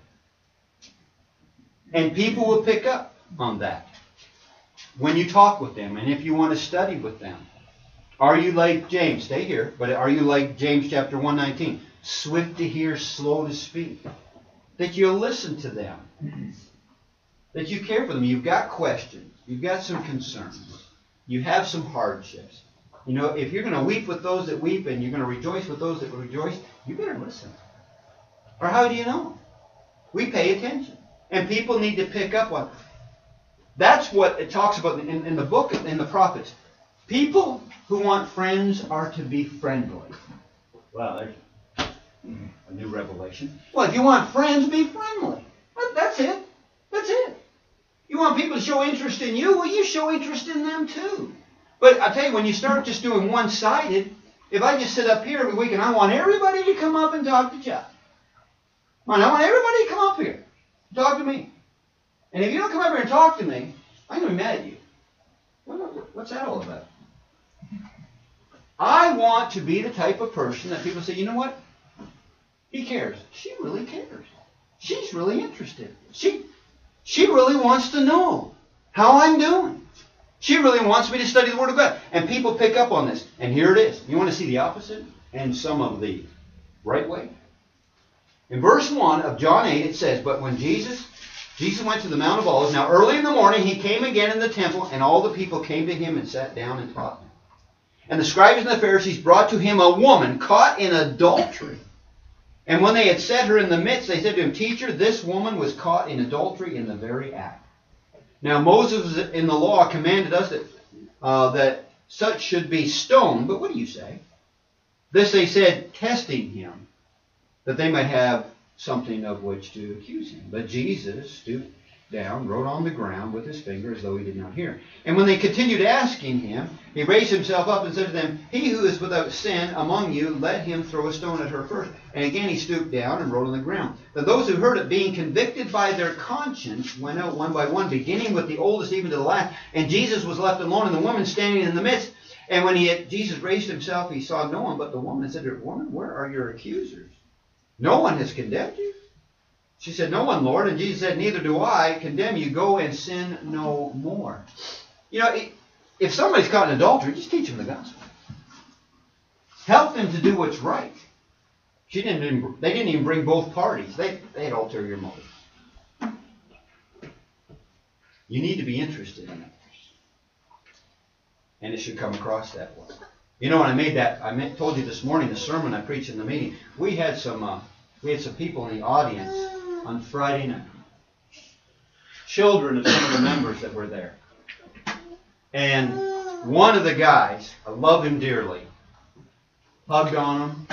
Speaker 1: And people will pick up on that when you talk with them, and if you want to study with them. Are you like James? Stay here. But are you like James chapter 1:19? Swift to hear, slow to speak. That you'll listen to them. That you care for them. You've got questions. You've got some concerns. You have some hardships. You know, if you're going to weep with those that weep and you're going to rejoice with those that rejoice, you better listen. Or how do you know? We pay attention. And people need to pick up on it. That's what it talks about in the book, in the prophets. People who want friends are to be friendly. Well, there's a new revelation. Well, if you want friends, be friendly. That's it. That's it. You want people to show interest in you, well, you show interest in them too. But I tell you, when you start just doing one-sided, if I just sit up here every week and I want everybody to come up and talk to Chuck. I want everybody to come up here and talk to me. And if you don't come up here and talk to me, I'm going to be mad at you. What's that all about? I want to be the type of person that people say, you know what? He cares. She really cares. She's really interested. She really wants to know how I'm doing. She really wants me to study the Word of God. And people pick up on this. And here it is. You want to see the opposite? And some of the right way? In verse 1 of John 8 it says, but when Jesus went to the Mount of Olives, now early in the morning he came again in the temple, and all the people came to him and sat down and taught him. And the scribes and the Pharisees brought to him a woman caught in adultery. And when they had set her in the midst, they said to him, Teacher, this woman was caught in adultery in the very act. Now Moses in the law commanded us that such should be stoned. But what do you say? This they said, testing him, that they might have something of which to accuse him. But Jesus stooped down, wrote on the ground with his finger as though he did not hear. And when they continued asking him, he raised himself up and said to them, He who is without sin among you, let him throw a stone at her first. And again he stooped down and wrote on the ground. Then those who heard it, being convicted by their conscience, went out one by one, beginning with the oldest even to the last. And Jesus was left alone, and the woman standing in the midst. And when Jesus raised himself, he saw no one but the woman, and said to her, Woman, where are your accusers? No one has condemned you. She said, No one, Lord. And Jesus said, Neither do I condemn you. Go and sin no more. You know, if somebody's caught in adultery, just teach them the gospel. Help them to do what's right. They didn't even bring both parties. They had ulterior motives. You need to be interested in others. And it should come across that way. You know, when I told you this morning, the sermon I preached in the meeting, we had some people in the audience on Friday night. Children of some of the members that were there. And one of the guys, I love him dearly, hugged on him.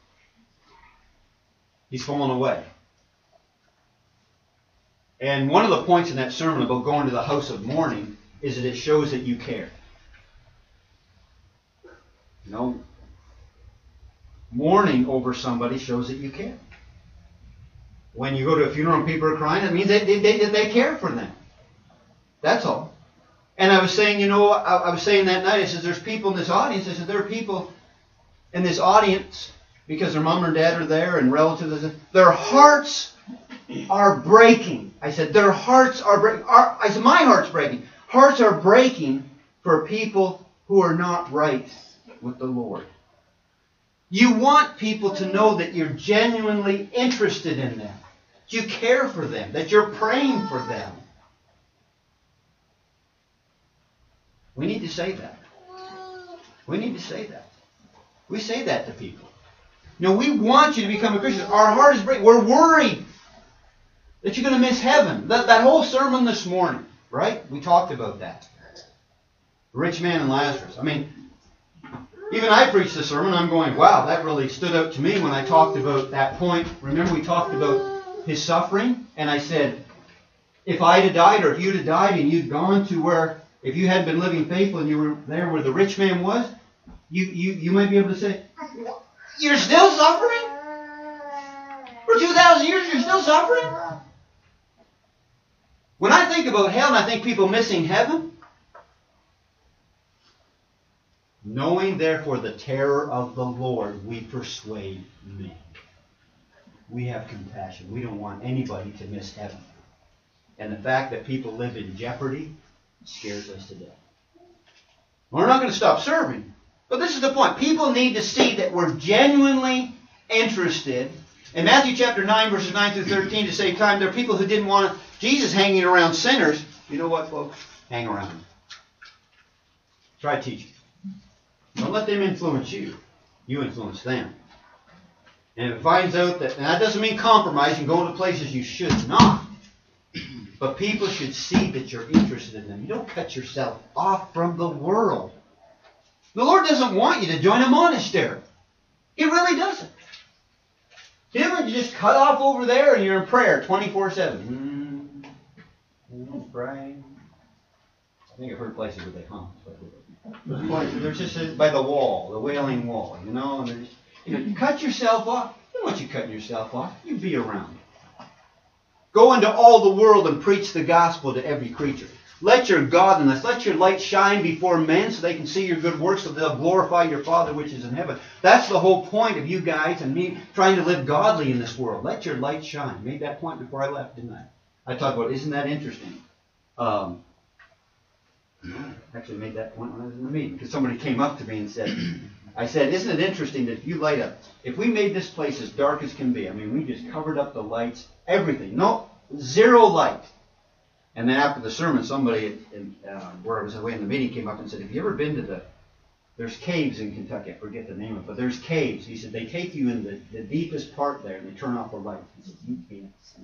Speaker 1: He's fallen away. And one of the points in that sermon about going to the house of mourning is that it shows that you care. You know, mourning over somebody shows that you care. When you go to a funeral and people are crying, it means they care for them. That's all. And I was saying, I was saying that night, I said, there's people in this audience. I said, there are people in this audience, because their mom or dad are there and relatives, their hearts are breaking. I said, their hearts are breaking. I said, my heart's breaking. Hearts are breaking for people who are not right with the Lord. You want people to know that you're genuinely interested in them. That you care for them. That you're praying for them. We need to say that. We need to say that. We say that to people. We want you to become a Christian. Our heart is breaking. We're worried that you're going to miss heaven. That whole sermon this morning, right? We talked about that. The rich man and Lazarus. Even I preached the sermon. I'm going, wow, that really stood out to me when I talked about that point. Remember we talked about his suffering? And I said, if I'd have died, or if you'd have died and you'd gone to where, if you had been living faithful and you were there where the rich man was, you might be able to say, you're still suffering? For 2,000 years you're still suffering? When I think about hell and I think people missing heaven, knowing therefore the terror of the Lord, we persuade men. We have compassion. We don't want anybody to miss heaven. And the fact that people live in jeopardy scares us to death. We're not going to stop serving. But this is the point. People need to see that we're genuinely interested. In Matthew chapter 9, verses 9 through 13, to save time, there are people who didn't want Jesus hanging around sinners. You know what, folks? Hang around them. Try teaching. Don't let them influence you. You influence them. And if it finds out that, and that doesn't mean compromise and going to places you should not. But people should see that you're interested in them. You don't cut yourself off from the world. The Lord doesn't want you to join a monastery. He really doesn't. He doesn't want you to just cut off over there and you're in prayer 24/7. Pray. I think I've heard places where they hum. They're just by the wall, the Wailing Wall, and you cut yourself off. You don't want you cutting yourself off. You be around. Go into all the world and preach the gospel to every creature. Let your godliness, let your light shine before men so they can see your good works, so they'll glorify your Father which is in heaven. That's the whole point of you guys and me trying to live godly in this world. Let your light shine. I made that point before I left, didn't I? I talked about, isn't that interesting? Actually made that point when I was in the meeting, because somebody came up to me and said, I said, isn't it interesting that if you light up, if we made this place as dark as can be, we just covered up the lights, everything, no, zero light. And then after the sermon, somebody, where I was away in the meeting, came up and said, have you ever been to there's caves in Kentucky, I forget the name of it, but there's caves. He said, they take you in the deepest part there and they turn off the lights. He said, you can't see.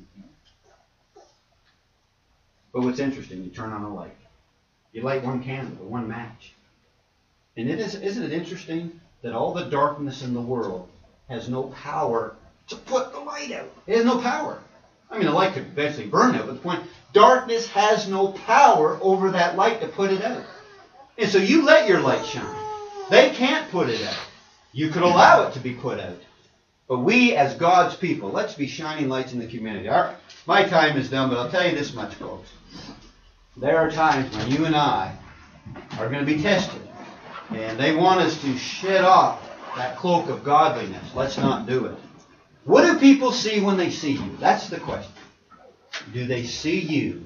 Speaker 1: But what's interesting, you turn on a light. You light one candle or one match. And isn't it interesting that all the darkness in the world has no power to put the light out? It has no power. The light could eventually burn out, but the point, darkness has no power over that light to put it out. And so you let your light shine. They can't put it out. You could allow it to be put out. But we, as God's people, let's be shining lights in the community. My time is done, but I'll tell you this much, folks. There are times when you and I are going to be tested. And they want us to shed off that cloak of godliness. Let's not do it. What do people see when they see you? That's the question. Do they see you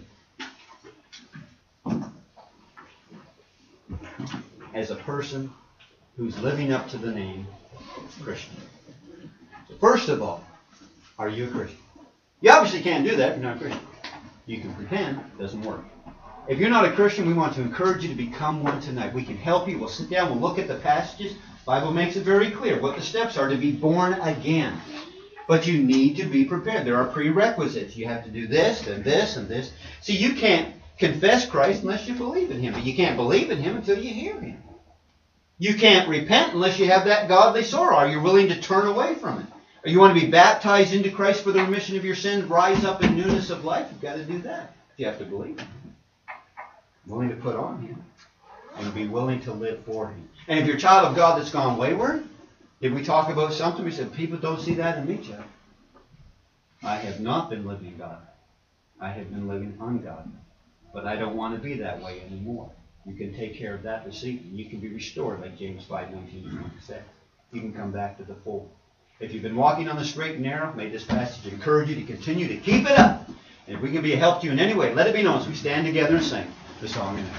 Speaker 1: as a person who's living up to the name Christian? So first of all, are you a Christian? You obviously can't do that if you're not a Christian. You can pretend. It doesn't work. If you're not a Christian, we want to encourage you to become one tonight. We can help you. We'll sit down. We'll look at the passages. The Bible makes it very clear what the steps are to be born again. But you need to be prepared. There are prerequisites. You have to do this and this and this. See, you can't confess Christ unless you believe in Him. But you can't believe in Him until you hear Him. You can't repent unless you have that godly sorrow. Are you willing to turn away from it? Or you want to be baptized into Christ for the remission of your sins, rise up in newness of life? You've got to do that. You have to believe in Him. Willing to put on Him. And be willing to live for Him. And if you're a child of God that's gone wayward, if we talk about something, we said, people don't see that in me, Jeff. I have not been living godly. I have been living ungodly. but I don't want to be that way anymore. You can take care of that this evening. You can be restored, like James 5:19 says. You can come back to the fold. If you've been walking on the straight and narrow, may this passage encourage you to continue to keep it up. And if we can be a help to you in any way, let it be known as we stand together and sing the song in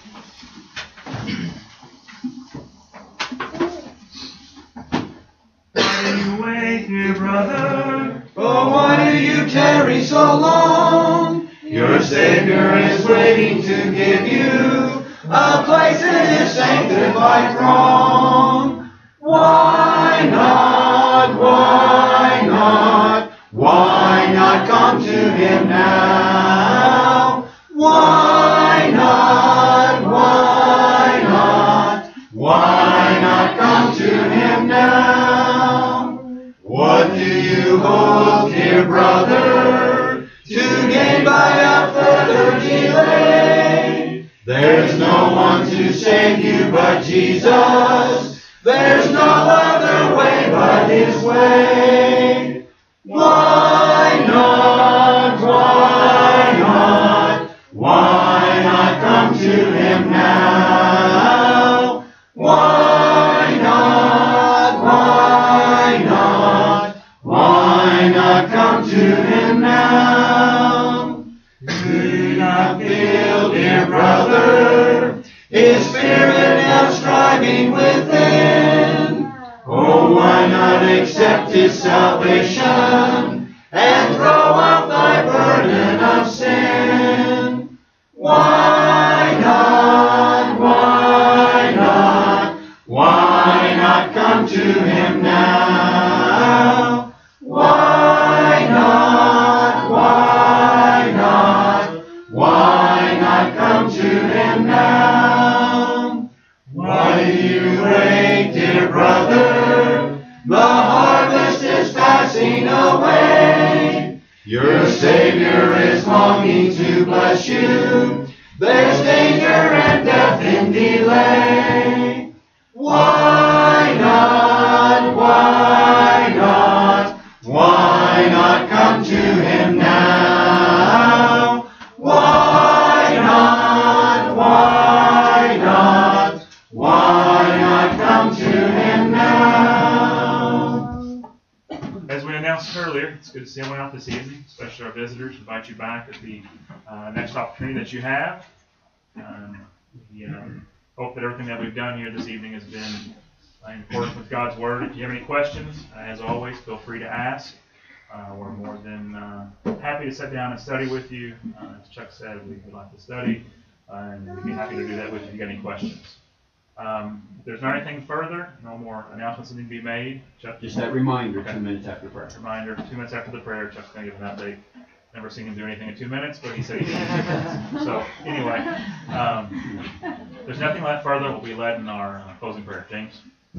Speaker 2: Why do you wait here, brother?
Speaker 4: Oh, why do you tarry so long? Your Savior is waiting to give you a place in His sanctified throne. Why not? Why not? Why not come to Him now? Why not? Why not? Why not come to Him now? What do you hold, dear brother, to gain by a further delay? There's no one to save you but Jesus. There's no other way but His way. Why not? Why not? Why not come to Him now? Why not? Why not? Why not come to Him now? Do not feel, dear brother, His Spirit now striving within. Oh, why not accept His salvation and throw off thy burden of sin? Why not? Why not? Why not come to Him now? Why not? Why not? Why not come to Him now? Why do you wait, dear brother? The harvest is passing away. Your Savior is longing to bless you. There's danger and death in delay. Why not? Why not? Why not come to Him now? Why not? Why not? Why not come to Him now?
Speaker 2: As we announced earlier, it's good to see everyone out this evening, especially our visitors. Invite you back at the next opportunity that you have. We hope that everything that we've done here this evening has been in accordance with God's Word. If you have any questions, as always, feel free to ask. We're more than happy to sit down and study with you. As Chuck said, we would like to study, and we'd be happy to do that with you if you got any questions. If there's not anything further, no more announcements that need to be made. Chuck,
Speaker 1: Just that reminder,
Speaker 2: Okay.
Speaker 1: 2 minutes after prayer.
Speaker 2: Reminder, 2 minutes after the prayer, Chuck's going to give an update. Never seen him do anything in 2 minutes, but he said he did in 2 minutes. So, anyway, there's nothing left further. We'll be led in our closing prayer. James?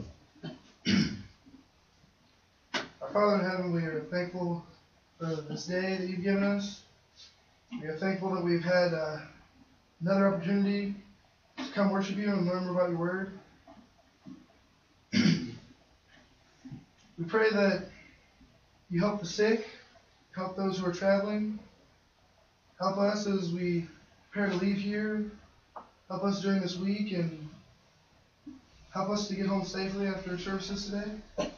Speaker 6: Our Father in heaven, we are thankful for this day that you've given us. We are thankful that we've had another opportunity to come worship you and learn more about your word. We pray that you help the sick, help those who are traveling, help us as we prepare to leave here, help us during this week, and help us to get home safely after services today.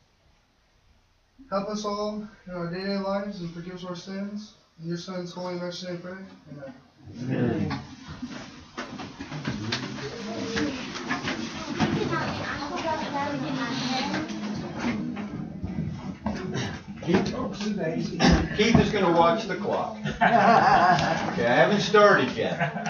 Speaker 6: Help us all in our day-to-day lives and forgive us our sins. In your Son's holy and righteous name, I pray. Amen.
Speaker 4: Amen.
Speaker 1: Keith is going to watch the clock. Okay, I haven't started yet.